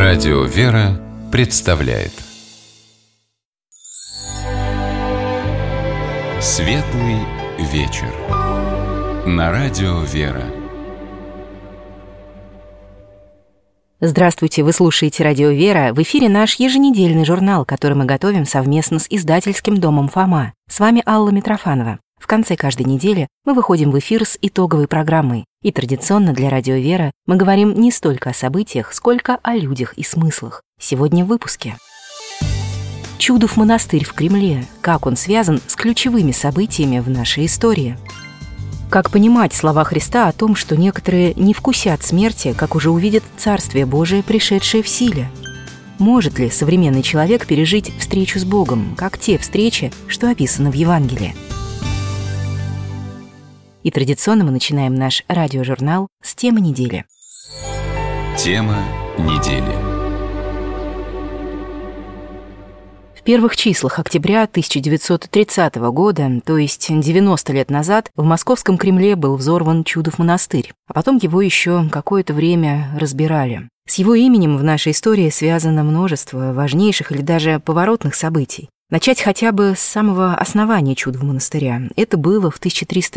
Радио «Вера» представляет Светлый вечер на Радио «Вера». Здравствуйте, вы слушаете Радио «Вера». В эфире наш еженедельный журнал, который мы готовим совместно с издательским домом «Фома». С вами Алла Митрофанова. В конце каждой недели мы выходим в эфир с итоговой программой. И традиционно для Радио «Вера» мы говорим не столько о событиях, сколько о людях и смыслах. Сегодня в выпуске. Чудов монастырь в Кремле. Как он связан с ключевыми событиями в нашей истории? Как понимать слова Христа о том, что некоторые не вкусят смерти, как уже увидят Царствие Божие, пришедшее в силе? Может ли современный человек пережить встречу с Богом, как те встречи, что описаны в Евангелии? И традиционно мы начинаем наш радиожурнал с темы недели. Тема недели. В первых числах октября 1930 года, то есть 90 лет назад, в Московском Кремле был взорван Чудов монастырь, а потом его еще какое-то время разбирали. С его именем в нашей истории связано множество важнейших или даже поворотных событий. Начать хотя бы с самого основания Чудова монастыря. Это было в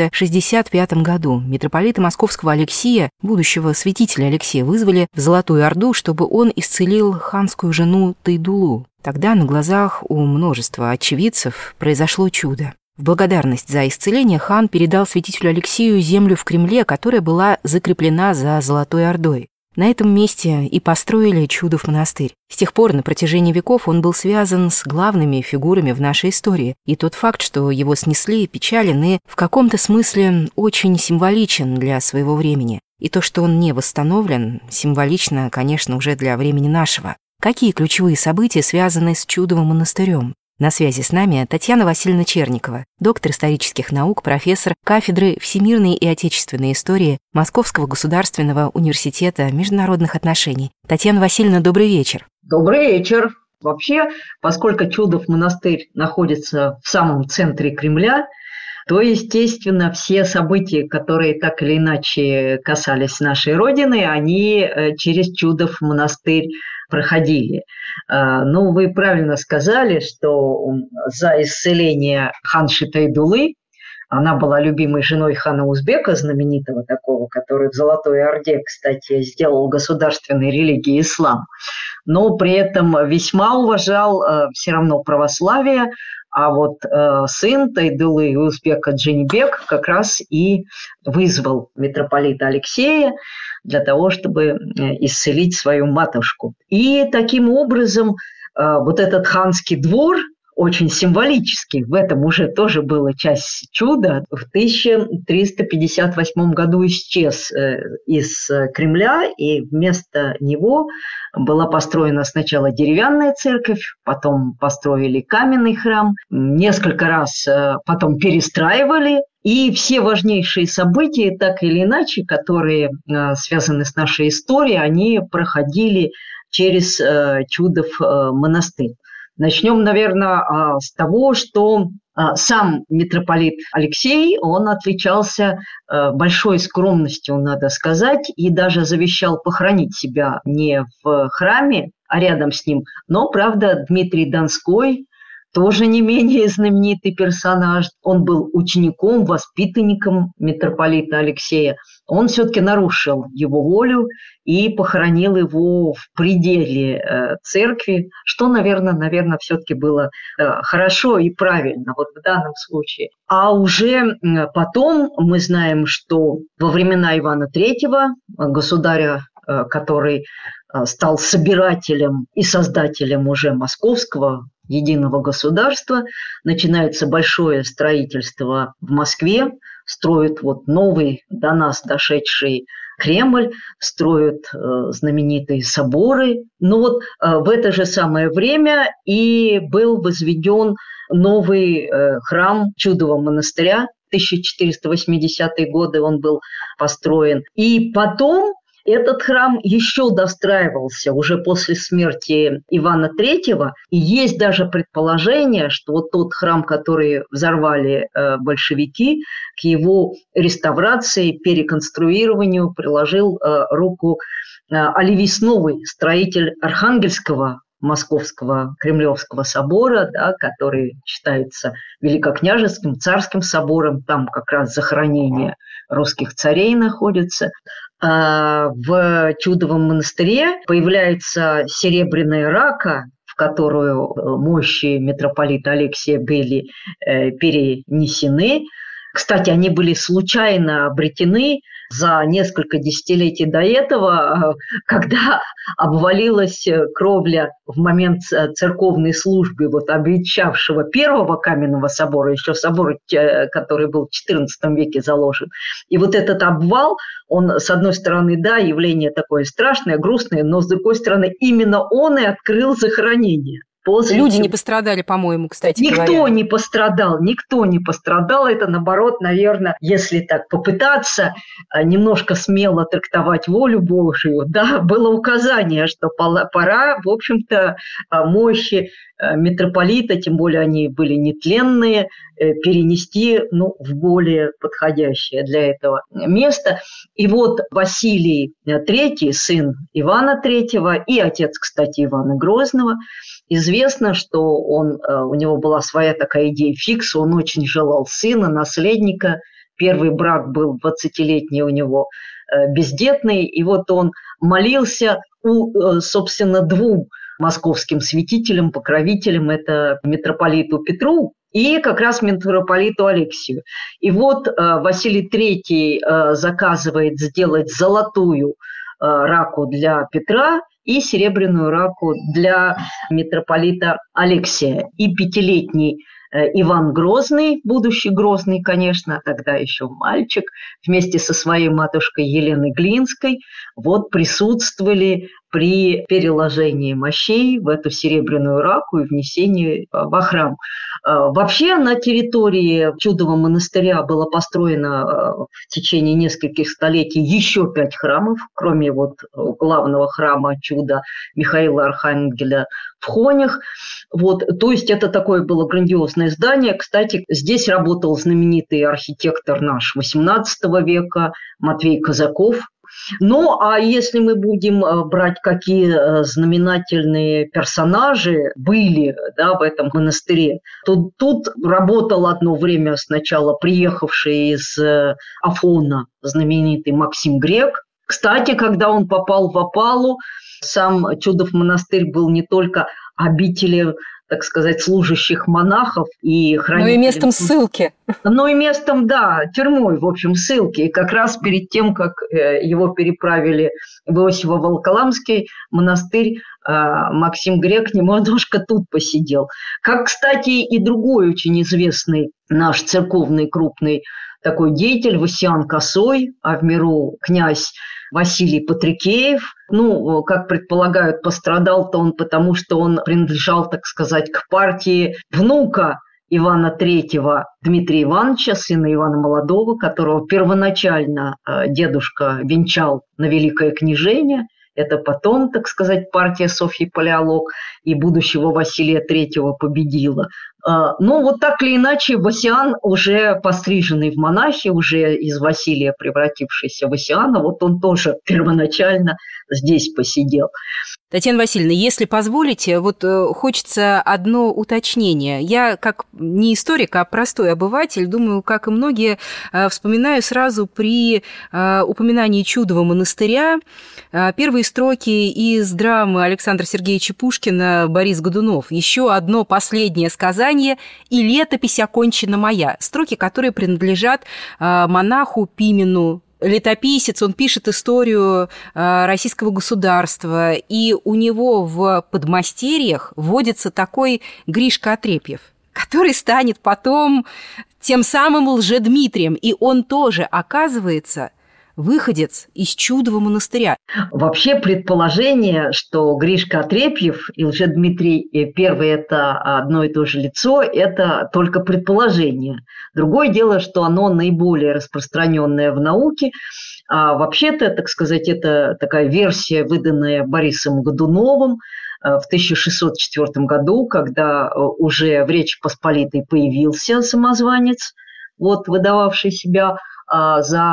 1365 году. Митрополита Московского Алексия, будущего святителя Алексея, вызвали в Золотую Орду, чтобы он исцелил ханскую жену Тайдулу. Тогда на глазах у множества очевидцев произошло чудо. В благодарность за исцеление хан передал святителю Алексею землю в Кремле, которая была закреплена за Золотой Ордой. На этом месте и построили Чудов монастырь. С тех пор на протяжении веков он был связан с главными фигурами в нашей истории, и тот факт, что его снесли, печален и в каком-то смысле очень символичен для своего времени. И то, что он не восстановлен, символично, конечно, уже для времени нашего. Какие ключевые события связаны с Чудовым монастырем? На связи с нами Татьяна Васильевна Черникова, доктор исторических наук, профессор кафедры всемирной и отечественной истории Московского государственного университета международных отношений. Татьяна Васильевна, добрый вечер. Добрый вечер. Вообще, поскольку Чудов монастырь находится в самом центре Кремля, то, естественно, все события, которые так или иначе касались нашей Родины, они через Чудов монастырь проходили. Ну, вы правильно сказали, что за исцеление ханши Тайдулы, она была любимой женой хана Узбека, знаменитого такого, который в Золотой Орде, кстати, сделал государственной религией ислам, но при этом весьма уважал все равно православие, а вот сын Тайдулы, Узбека Джанибек, как раз и вызвал митрополита Алексея для того, чтобы исцелить свою матушку. И таким образом вот этот ханский двор, очень символический, в этом уже тоже была часть чуда, в 1358 году исчез из Кремля, и вместо него была построена сначала деревянная церковь, потом построили каменный храм, несколько раз потом перестраивали, и все важнейшие события, так или иначе, которые связаны с нашей историей, они проходили через Чудов монастырь. Начнем, наверное, с того, что сам митрополит Алексей, он отличался большой скромностью, надо сказать, и даже завещал похоронить себя не в храме, а рядом с ним. Но, правда, Дмитрий Донской, тоже не менее знаменитый персонаж, он был учеником, воспитанником митрополита Алексея. Он все-таки нарушил его волю и похоронил его в пределе церкви, что, наверное, все-таки было хорошо и правильно вот в данном случае. А уже потом мы знаем, что во времена Ивана III, государя, который стал собирателем и создателем уже московского единого государства, начинается большое строительство в Москве, строят вот новый до нас дошедший Кремль, строят знаменитые соборы. Но вот в это же самое время и был возведен новый храм Чудового монастыря. 1480-е годы он был построен. И потом Этот храм еще достраивался уже после смерти Ивана III, и есть даже предположение, что вот тот храм, который взорвали большевики, к его реставрации, переконструированию приложил руку Оливийс Новый, строитель Архангельского Московского Кремлевского собора, да, который считается великокняжеским, царским собором, там как раз захоронение русских царей находится. В Чудовом монастыре появляется серебряная рака, в которую мощи митрополита Алексия были перенесены. Кстати, они были случайно обретены за несколько десятилетий до этого, когда обвалилась кровля в момент церковной службы обветшавшего первого каменного собора, еще собор, который был в XIV веке заложен. И этот обвал, он, с одной стороны, да, явление такое страшное, грустное, но, с другой стороны, именно он и открыл захоронение. Люди не пострадали, по-моему, кстати говоря. Никто не пострадал. Это, наоборот, наверное, если так попытаться немножко смело трактовать волю Божию, да, было указание, что пора, в общем-то, мощи митрополита, тем более они были нетленные, перенести в более подходящее для этого место. И Василий III, сын Ивана III и отец, кстати, Ивана Грозного, известно, что у него была своя такая идея фикс, он очень желал сына, наследника. Первый брак был 20-летний у него бездетный, и он молился собственно, двум московским святителям, покровителям, это митрополиту Петру и как раз митрополиту Алексию. И Василий III заказывает сделать золотую раку для Петра и серебряную раку для митрополита Алексия. И 5-летний Иван Грозный, будущий Грозный, конечно, тогда еще мальчик, вместе со своей матушкой Еленой Глинской, присутствовали при переложении мощей в эту серебряную раку и внесении во храм. Вообще на территории Чудового монастыря было построено в течение нескольких столетий еще 5 храмов, кроме главного храма чуда Михаила Архангеля в Хонях. То есть это такое было грандиозное здание. Кстати, здесь работал знаменитый архитектор наш XVIII века Матвей Казаков. А если мы будем брать, какие знаменательные персонажи были, да, в этом монастыре, то тут работал одно время сначала приехавший из Афона знаменитый Максим Грек. Кстати, когда он попал в Опалу, сам Чудов монастырь был не только обителью, так сказать, служащих монахов и хранителей. Но и местом ссылки. И местом, да, тюрьмой, в общем, ссылки. И как раз перед тем, как его переправили в Иосифово-Волоколамский монастырь, Максим Грек немножко тут посидел. Как, кстати, и другой очень известный наш церковный крупный такой деятель Васиан Косой, а в миру князь Василий Патрикеев. Как предполагают, пострадал-то он потому, что он принадлежал, так сказать, к партии внука Ивана III Дмитрия Ивановича, сына Ивана Молодого, которого первоначально дедушка венчал на великое княжение. Это потом, так сказать, партия Софьи Палеолог и будущего Василия III победила. Так или иначе, Васиан, уже постриженный в монахи, уже из Василия превратившийся в Васиана, он тоже первоначально здесь посидел. Татьяна Васильевна, если позволите, хочется одно уточнение. Я, как не историк, а простой обыватель, думаю, как и многие, вспоминаю сразу при упоминании Чудового монастыря первые строки из драмы Александра Сергеевича Пушкина «Борис Годунов». Еще одно последнее сказание «И летопись окончена моя». Строки, которые принадлежат монаху Пимену. Летописец, он пишет историю российского государства, и у него в подмастерьях водится такой Гришка Отрепьев, который станет потом тем самым Лжедмитрием, и он тоже оказывается выходец из Чудового монастыря. Вообще предположение, что Гришка Отрепьев и Лжедмитрий первый – это одно и то же лицо, это только предположение. Другое дело, что оно наиболее распространенное в науке. А вообще-то, так сказать, это такая версия, выданная Борисом Годуновым в 1604 году, когда уже в Речи Посполитой появился самозванец, выдававший себя за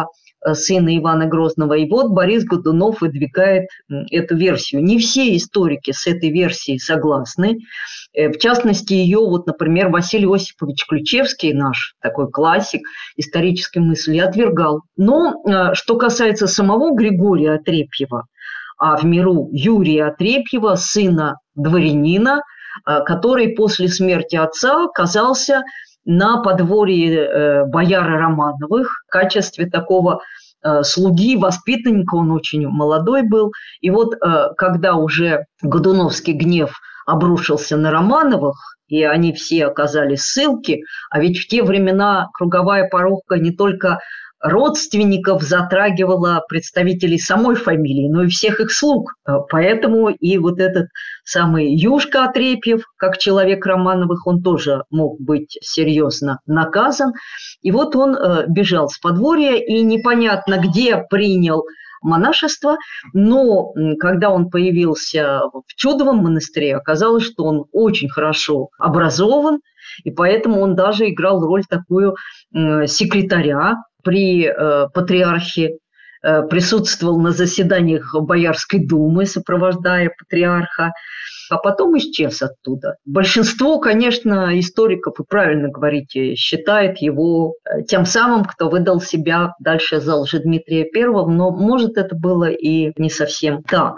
сына Ивана Грозного. И вот Борис Годунов выдвигает эту версию. Не все историки с этой версией согласны. В частности, ее, вот, например, Василий Осипович Ключевский, наш такой классик исторической мысли, отвергал. Но что касается самого Григория Отрепьева, а в миру Юрия Отрепьева, сына дворянина, который после смерти отца оказался на подворье бояр Романовых в качестве такого слуги, воспитанника, он очень молодой был. И вот когда уже Годуновский гнев обрушился на Романовых, и они все оказались в ссылке, а ведь в те времена круговая порука не только родственников затрагивала представителей самой фамилии, но и всех их слуг. Поэтому и вот этот самый Юшка Отрепьев, как человек Романовых, он тоже мог быть серьезно наказан. И вот он бежал с подворья и непонятно где принял монашество, но когда он появился в Чудовом монастыре, оказалось, что он очень хорошо образован, и поэтому он даже играл роль такую секретаря при патриархе, присутствовал на заседаниях Боярской думы, сопровождая патриарха, а потом исчез оттуда. Большинство, конечно, историков, и правильно говорите, считает его тем самым, кто выдал себя дальше за Лжедмитрия I, но, может, это было и не совсем так.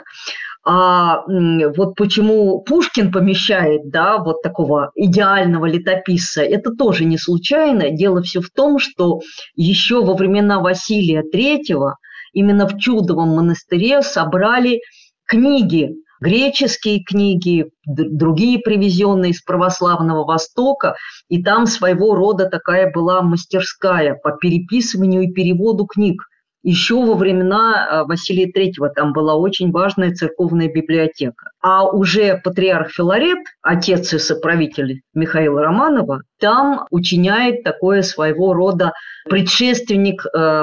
А вот почему Пушкин помещает, да, вот такого идеального летописца, это тоже не случайно. Дело все в том, что еще во времена Василия III именно в Чудовом монастыре собрали книги, греческие книги, другие привезенные из православного Востока, и там своего рода такая была мастерская по переписыванию и переводу книг. Еще во времена Василия III там была очень важная церковная библиотека. А уже патриарх Филарет, отец и соправитель Михаила Романова, там учиняет такое своего рода предшественник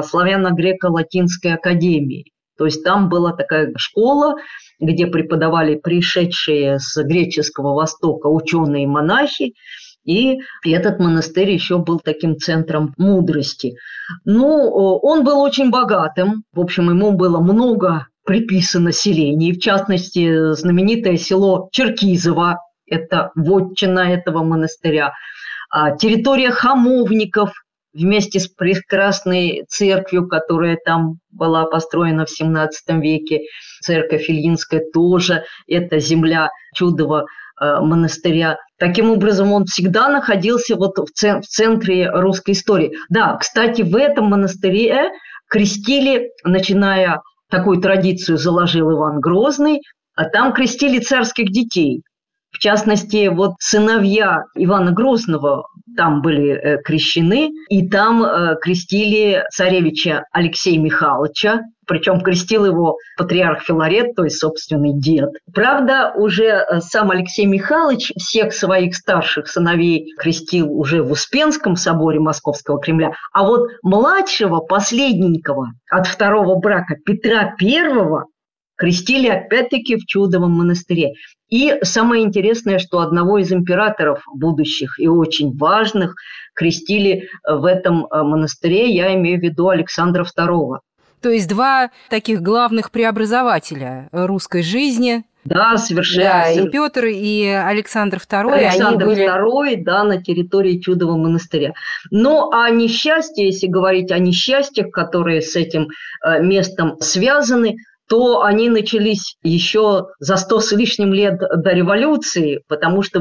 славяно-греко-латинской академии. То есть там была такая школа, где преподавали пришедшие с греческого Востока ученые и монахи, и этот монастырь еще был таким центром мудрости. Ну, он был очень богатым, в общем, ему было много приписано селений, в частности, знаменитое село Черкизово, это вотчина этого монастыря, территория хамовников вместе с прекрасной церковью, которая там была построена в XVII веке, церковь Ильинская тоже, это земля Чудова монастыря. Таким образом, он всегда находился вот в центре русской истории. Да, кстати, в этом монастыре крестили, начиная такую традицию заложил Иван Грозный, а там крестили царских детей. В частности, вот сыновья Ивана Грозного там были крещены, и там крестили царевича Алексея Михайловича, причем крестил его патриарх Филарет, то есть собственный дед. Правда, уже сам Алексей Михайлович всех своих старших сыновей крестил уже в Успенском соборе Московского Кремля, а вот младшего, последненького от второго брака Петра I крестили опять-таки в Чудовом монастыре. И самое интересное, что одного из императоров будущих и очень важных крестили в этом монастыре, я имею в виду Александра II. То есть два таких главных преобразователя русской жизни. Да, совершенно. Да, и Петр, и Александр II. Александр II, да, на территории Чудового монастыря. Но о несчастье, если говорить о несчастьях, которые с этим местом связаны, то они начались еще за 100 с лишним лет до революции, потому что в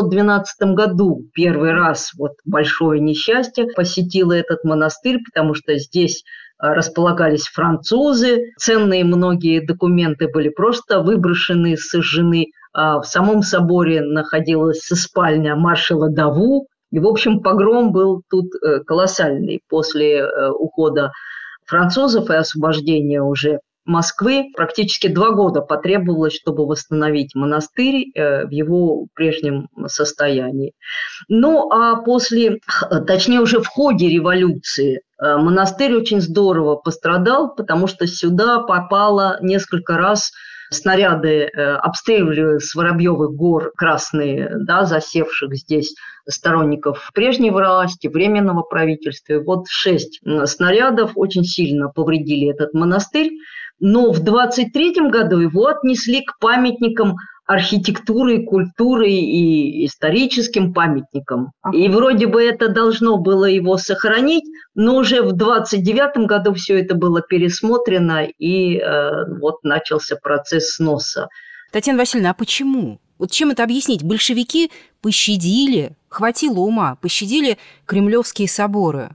812 году первый раз вот большое несчастье посетило этот монастырь, потому что здесь располагались французы, ценные многие документы были просто выброшены, сожжены. В самом соборе находилась спальня маршала Даву, и, в общем, погром был тут колоссальный. После ухода французов и освобождения уже Москвы практически 2 года потребовалось, чтобы восстановить монастырь в его прежнем состоянии. Ну, а точнее уже в ходе революции монастырь очень здорово пострадал, потому что сюда попало несколько раз снаряды обстреливали с Воробьевых гор красные, да, засевших здесь сторонников прежней власти, временного правительства. И вот 6 снарядов очень сильно повредили этот монастырь. Но в 23 году его отнесли к памятникам архитектуры, культуры и историческим памятникам. И вроде бы это должно было его сохранить, но уже в 29 году все это было пересмотрено, и вот начался процесс сноса. Татьяна Васильевна, а почему? Вот чем это объяснить? Большевики пощадили, хватило ума, пощадили кремлевские соборы.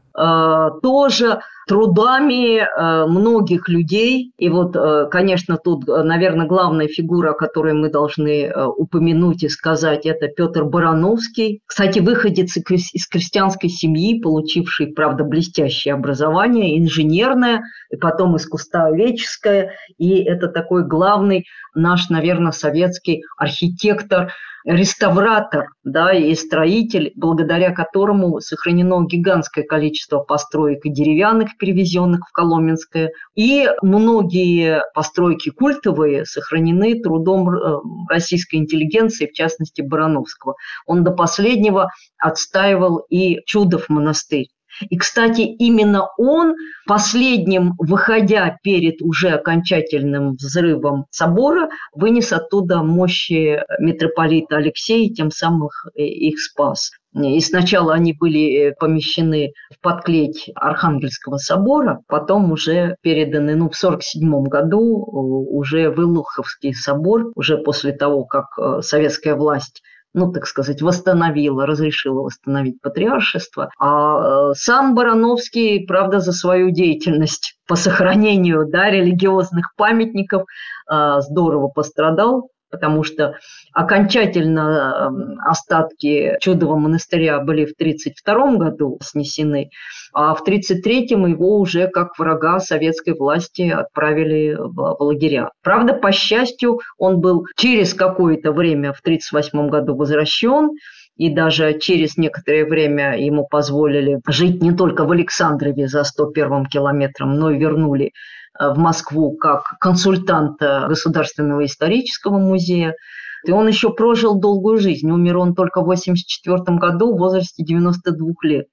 Тоже трудами многих людей. И вот, конечно, тут, наверное, главная фигура, о которой мы должны упомянуть и сказать, это Петр Барановский. Кстати, выходец из крестьянской семьи, получивший, правда, блестящее образование, инженерное, и потом искусствоведческое. И это такой главный наш, наверное, советский архитектор, реставратор, да, и строитель, благодаря которому сохранено гигантское количество построек и деревянных, перевезенных в Коломенское, и многие постройки культовые сохранены трудом российской интеллигенции, в частности Барановского. Он до последнего отстаивал и Чудов монастырь. И, кстати, именно он, последним выходя перед уже окончательным взрывом собора, вынес оттуда мощи митрополита Алексея, тем самым их спас. И сначала они были помещены в подклеть Архангельского собора, потом уже переданы, в 1947 году уже в Илуховский собор, уже после того, как советская власть, так сказать, разрешила восстановить патриаршество. А сам Барановский, правда, за свою деятельность по сохранению, да, религиозных памятников здорово пострадал, потому что окончательно остатки Чудова монастыря были в 1932 году снесены, а в 1933 его уже как врага советской власти отправили в лагеря. Правда, по счастью, он был через какое-то время в 1938 году возвращен, и даже через некоторое время ему позволили жить не только в Александрове за 101 километром, но и вернули в Москву как консультанта Государственного исторического музея. И он еще прожил долгую жизнь. Умер он только в 1984 году в возрасте 92 лет.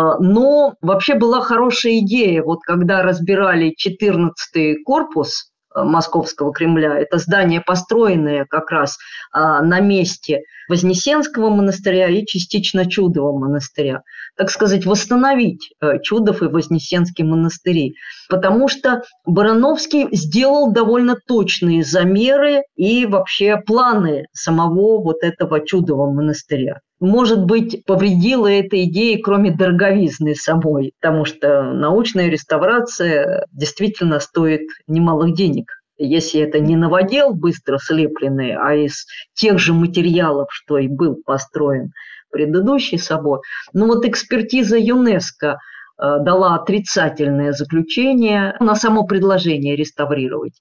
Но вообще была хорошая идея. Вот когда разбирали 14-й корпус Московского Кремля, это здание, построенное как раз на месте Вознесенского монастыря и частично Чудова монастыря, так сказать, восстановить Чудов и Вознесенский монастыри, потому что Барановский сделал довольно точные замеры и вообще планы самого вот этого Чудова монастыря. Может быть, повредила эта идея, кроме дороговизны самой, потому что научная реставрация действительно стоит немалых денег. Если это не новодел быстро слепленный, а из тех же материалов, что и был построен предыдущий собор. Но вот экспертиза ЮНЕСКО дала отрицательное заключение на само предложение реставрировать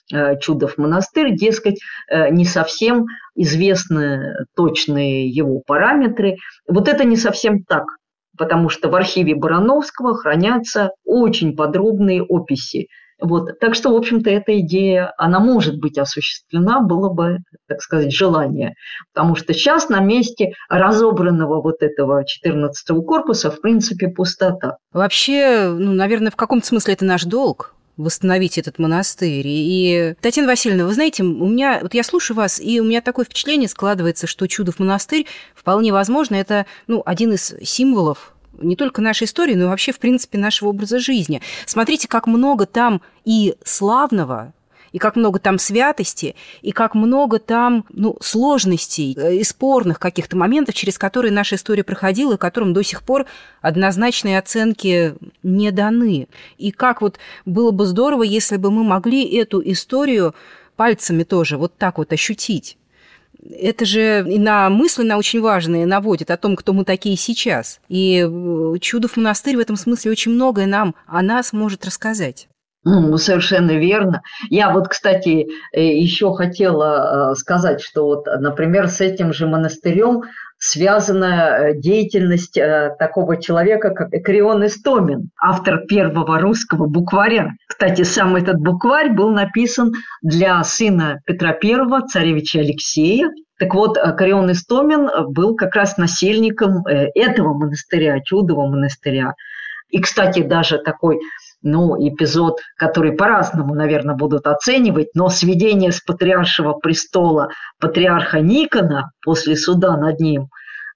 Чудов монастырь, дескать, не совсем известны точные его параметры. Вот это не совсем так, потому что в архиве Барановского хранятся очень подробные описи. Вот. Так что, в общем-то, эта идея, она может быть осуществлена, было бы, так сказать, желание. Потому что сейчас на месте разобранного вот этого 14-го корпуса, в принципе, пустота. Вообще, наверное, в каком-то смысле это наш долг восстановить этот монастырь. И, Татьяна Васильевна, вы знаете, я слушаю вас, и у меня такое впечатление складывается, что Чудов монастырь, вполне возможно, это, один из символов не только нашей истории, но и вообще, в принципе, нашего образа жизни. Смотрите, как много там и славного, и как много там святости, и как много там сложностей и спорных каких-то моментов, через которые наша история проходила, и которым до сих пор однозначные оценки не даны. И как было бы здорово, если бы мы могли эту историю пальцами тоже вот так вот ощутить. Это же и на мысли на очень важные наводит о том, кто мы такие сейчас. И Чудов монастырь в этом смысле очень многое нам о нас может рассказать. Совершенно верно. Я кстати, еще хотела сказать, что например, с этим же монастырем связана деятельность такого человека, как Экрион Истомин, автор первого русского букваря. Кстати, сам этот букварь был написан для сына Петра I, царевича Алексея. Так вот, Экрион Истомин был как раз насельником этого монастыря, Чудового монастыря. И, кстати, даже такой эпизод, который по-разному, наверное, будут оценивать, но сведение с патриаршего престола патриарха Никона после суда над ним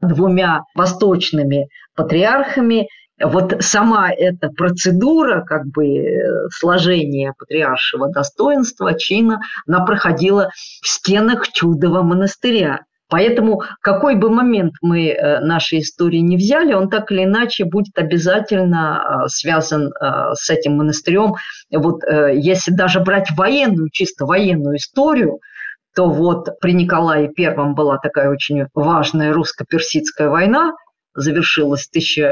2 восточными патриархами, вот сама эта процедура сложения патриаршего достоинства, чина, она проходила в стенах Чудового монастыря. Поэтому какой бы момент мы нашей истории не взяли, он так или иначе будет обязательно связан с этим монастырем. Если даже брать чисто военную историю, то при Николае I была такая очень важная русско-персидская война, завершилась в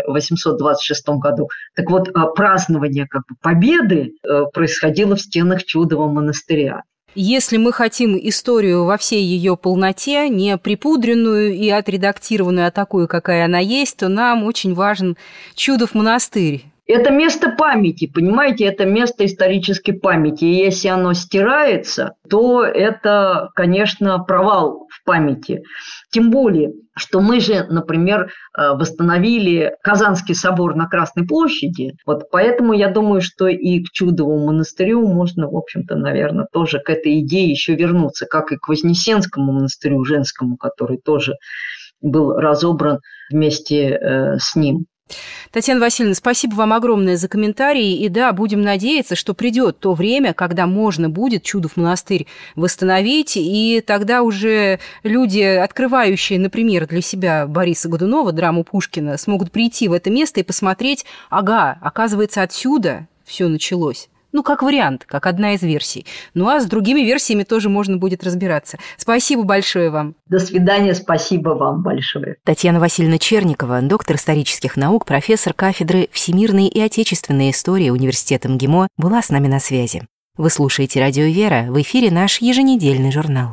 1826 году. Так вот, празднование победы происходило в стенах Чудового монастыря. Если мы хотим историю во всей ее полноте, не припудренную и отредактированную, а такую, какая она есть, то нам очень важен Чудов монастырь. Это место памяти, понимаете, это место исторической памяти. И если оно стирается, то это, конечно, провал в памяти. Тем более, что мы же, например, восстановили Казанский собор на Красной площади. Поэтому я думаю, что и к Чудовому монастырю можно, в общем-то, наверное, тоже к этой идее еще вернуться, как и к Вознесенскому монастырю женскому, который тоже был разобран вместе с ним. Татьяна Васильевна, спасибо вам огромное за комментарии. И да, будем надеяться, что придет то время, когда можно будет Чудов монастырь восстановить, и тогда уже люди, открывающие, например, для себя Бориса Годунова, драму Пушкина, смогут прийти в это место и посмотреть, оказывается, отсюда все началось. Как вариант, как одна из версий. А с другими версиями тоже можно будет разбираться. Спасибо большое вам. До свидания, спасибо вам большое. Татьяна Васильевна Черникова, доктор исторических наук, профессор кафедры всемирной и отечественной истории Университета МГИМО, была с нами на связи. Вы слушаете «Радио Вера», в эфире наш еженедельный журнал.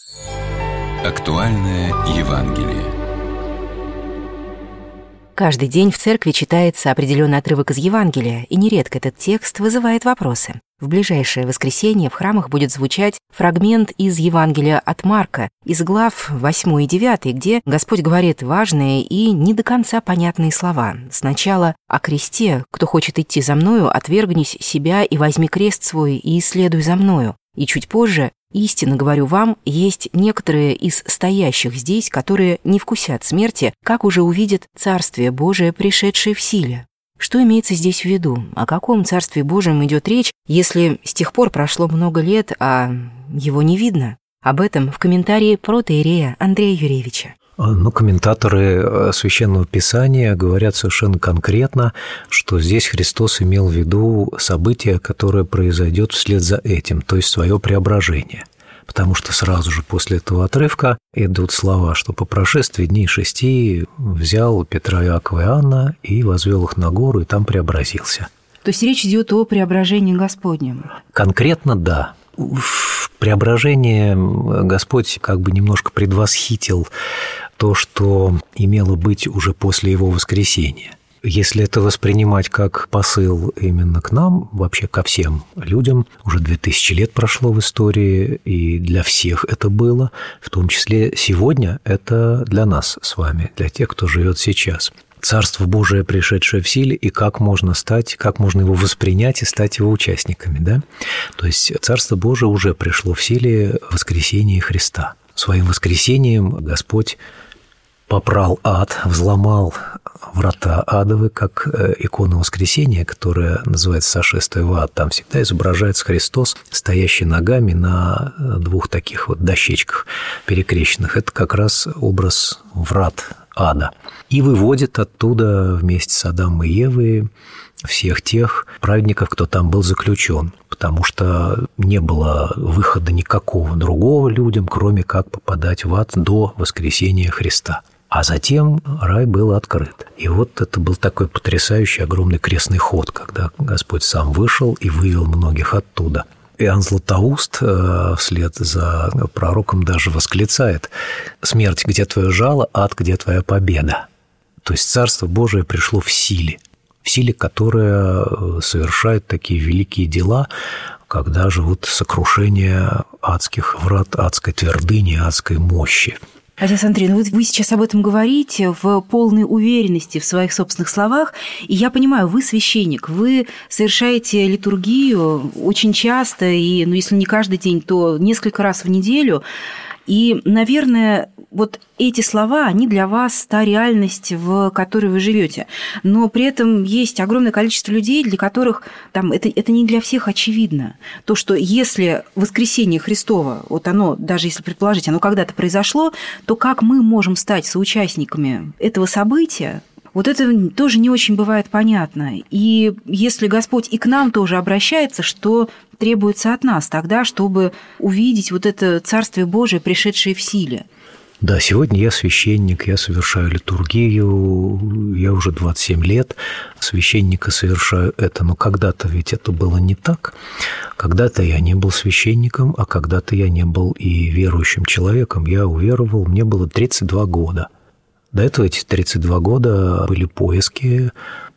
Актуальное Евангелие. Каждый день в церкви читается определенный отрывок из Евангелия, и нередко этот текст вызывает вопросы. В ближайшее воскресенье в храмах будет звучать фрагмент из Евангелия от Марка, из глав 8 и 9, где Господь говорит важные и не до конца понятные слова. Сначала о кресте: «Кто хочет идти за мною, отвергнись себя и возьми крест свой, и следуй за мною». И чуть позже: «Истинно говорю вам, есть некоторые из стоящих здесь, которые не вкусят смерти, как уже увидят Царствие Божие, пришедшее в силе». Что имеется здесь в виду? О каком Царстве Божьем идет речь, если с тех пор прошло много лет, а его не видно? Об этом в комментарии протоиерея Андрея Юрьевича. Комментаторы Священного Писания говорят совершенно конкретно, что здесь Христос имел в виду событие, которое произойдет вслед за этим, то есть свое преображение. Потому что сразу же после этого отрывка идут слова, что по прошествии дней 6 взял Петра, Иакова и Иоанна и возвел их на гору, и там преобразился. То есть речь идет о преображении Господнем? Конкретно да. В преображении Господь немножко предвосхитил то, что имело быть уже после Его воскресения. Если это воспринимать как посыл именно к нам, вообще ко всем людям, уже 2000 лет прошло в истории, и для всех это было, в том числе сегодня это для нас с вами, для тех, кто живет сейчас. Царство Божие, пришедшее в силе, и как можно его воспринять и стать его участниками, да? То есть Царство Божие уже пришло в силе в воскресении Христа. Своим воскресением Господь попрал ад, взломал врата адовы, как икона воскресения, которая называется «Сошествие в ад». Там всегда изображается Христос, стоящий ногами на 2 таких дощечках перекрещенных. Это как раз образ врат ада. И выводит оттуда вместе с Адамом и Евой всех тех праведников, кто там был заключен, потому что не было выхода никакого другого людям, кроме как попадать в ад до воскресения Христа. А затем рай был открыт. И это был такой потрясающий огромный крестный ход, когда Господь сам вышел и вывел многих оттуда. Иоанн Златоуст вслед за пророком даже восклицает: «Смерть, где твое жало, ад, где твоя победа». То есть Царство Божие пришло в силе, которая совершает такие великие дела, когда же вот сокрушение адских врат, адской твердыни, адской мощи. Отец Андрей, вы сейчас об этом говорите в полной уверенности в своих собственных словах, и я понимаю, вы священник, вы совершаете литургию очень часто, и, если не каждый день, то несколько раз в неделю, и, наверное, вот эти слова, они для вас та реальность, в которой вы живете. Но при этом есть огромное количество людей, для которых это не для всех очевидно. То, что если воскресение Христово, вот оно, даже если предположить, оно когда-то произошло, то как мы можем стать соучастниками этого события, вот это тоже не очень бывает понятно. И если Господь и к нам тоже обращается, что требуется от нас тогда, чтобы увидеть вот это Царствие Божие, пришедшее в силе? Да, сегодня я священник, я совершаю литургию, я уже 27 лет священника совершаю это, но когда-то ведь это было не так. Когда-то я не был священником, а когда-то я не был и верующим человеком. Я уверовал, мне было 32 года. До этого эти 32 года были поиски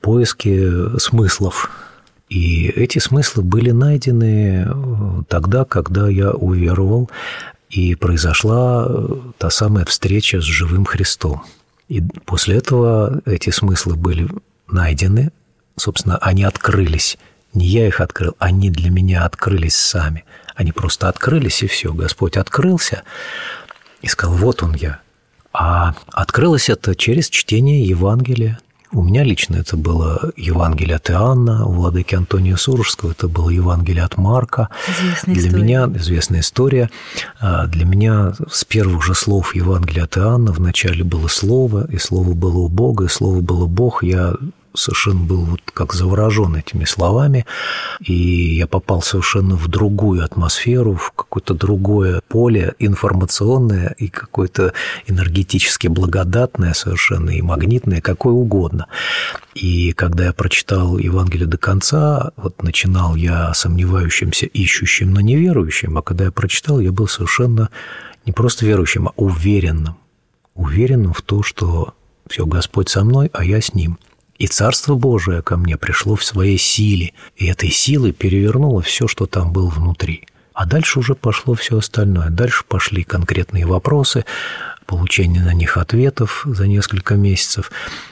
смыслов. И эти смыслы были найдены тогда, когда я уверовал, и произошла та самая встреча с живым Христом. И после этого эти смыслы были найдены, собственно, они открылись. Не я их открыл, они для меня открылись сами. Они просто открылись, и все. Господь открылся и сказал: вот он я. А открылось это через чтение Евангелия. У меня лично это было Евангелие от Иоанна, у владыки Антония Сурожского это было Евангелие от Марка. Меня известная история. Для меня с первых же слов Евангелия от Иоанна вначале было Слово, и Слово было у Бога, и Слово было Бог. Я совершенно был вот как заворожен этими словами, и я попал совершенно в другую атмосферу, в какое-то другое поле информационное и какое-то энергетически благодатное совершенно, и магнитное, какое угодно. И когда я прочитал Евангелие до конца, вот начинал я сомневающимся, ищущим, но неверующим, а когда я прочитал, я был совершенно не просто верующим, а уверенным в то, что все, Господь со мной, а я с Ним. И Царство Божие ко мне пришло в своей силе, и этой силой перевернуло все, что там было внутри. А дальше уже пошло все остальное. Дальше пошли конкретные вопросы, получение на них ответов за несколько месяцев.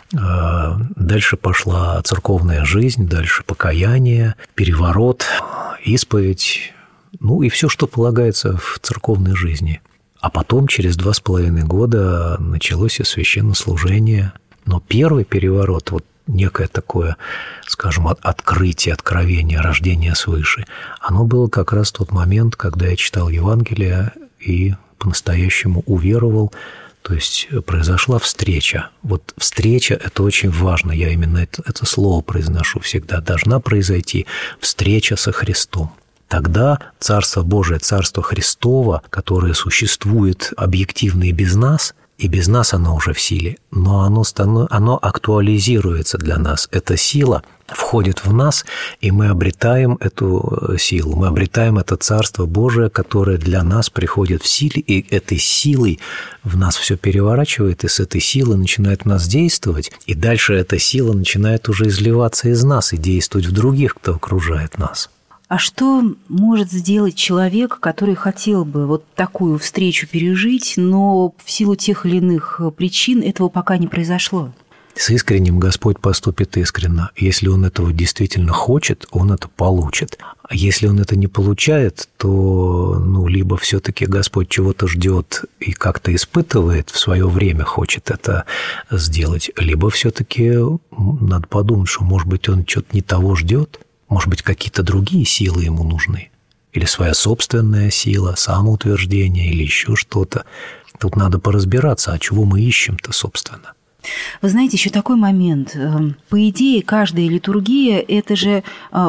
Дальше пошла церковная жизнь, дальше покаяние, переворот, исповедь, и все, что полагается в церковной жизни. А потом, через 2,5 года, началось и священнослужение. Но первый переворот, вот некое такое, скажем, открытие, откровение, рождение свыше, оно было как раз в тот момент, когда я читал Евангелие и по-настоящему уверовал, то есть произошла встреча. Вот встреча – это очень важно, я именно это слово произношу всегда, должна произойти встреча со Христом. Тогда Царство Божие, Царство Христово, которое существует объективно и без нас оно уже в силе, но оно актуализируется для нас. Эта сила входит в нас, и мы обретаем эту силу, мы обретаем это Царство Божие, которое для нас приходит в силе, и этой силой в нас все переворачивает, и с этой силы начинает в нас действовать, и дальше эта сила начинает уже изливаться из нас и действовать в других, кто окружает нас. А что может сделать человек, который хотел бы вот такую встречу пережить, но в силу тех или иных причин этого пока не произошло? С искренним Господь поступит искренно. Если Он этого действительно хочет, Он это получит. А если Он это не получает, то либо все-таки Господь чего-то ждет и как-то испытывает, в свое время хочет это сделать, либо все-таки надо подумать, что, может быть, Он что-то не того ждет. Может быть, какие-то другие силы ему нужны. Или своя собственная сила, самоутверждение, или еще что-то. Тут надо поразбираться, а чего мы ищем-то, собственно. Вы знаете, еще такой момент. По идее, каждая литургия – это же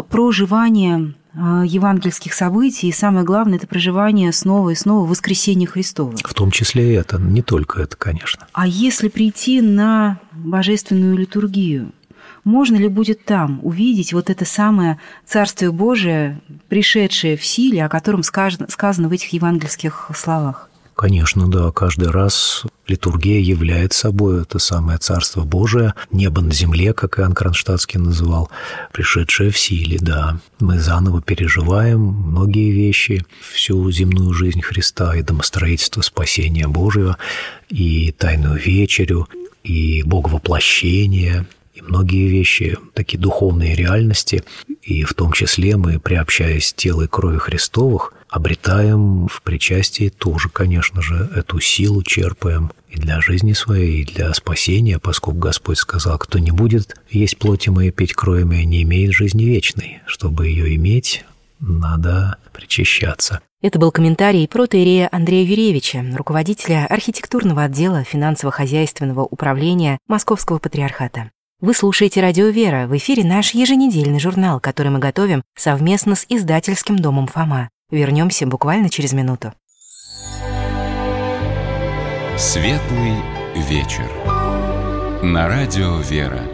проживание евангельских событий, и самое главное – это проживание снова и снова воскресения Христова. В том числе и это, не только это, конечно. А если прийти на божественную литургию, можно ли будет там увидеть вот это самое Царствие Божие, пришедшее в силе, о котором сказано в этих евангельских словах? Конечно, да. Каждый раз литургия являет собой это самое Царство Божие, небо на земле, как Иоанн Кронштадтский называл, пришедшее в силе, да. Мы заново переживаем многие вещи, всю земную жизнь Христа, и домостроительство спасения Божьего, и Тайную вечерю, и Боговоплощение, и многие вещи, такие духовные реальности, и в том числе мы, приобщаясь к телу и крови Христовых, обретаем в причастии тоже, конечно же, эту силу черпаем и для жизни своей, и для спасения, поскольку Господь сказал: кто не будет есть плоти моей, пить крови моей, не имеет жизни вечной. Чтобы ее иметь, надо причащаться. Это был комментарий протоиерея Андрея Юрьевича, руководителя архитектурного отдела финансово-хозяйственного управления Московского патриархата. Вы слушаете «Радио Вера». В эфире наш еженедельный журнал, который мы готовим совместно с издательским домом «Фома». Вернемся буквально через минуту. Светлый вечер. На радио «Вера».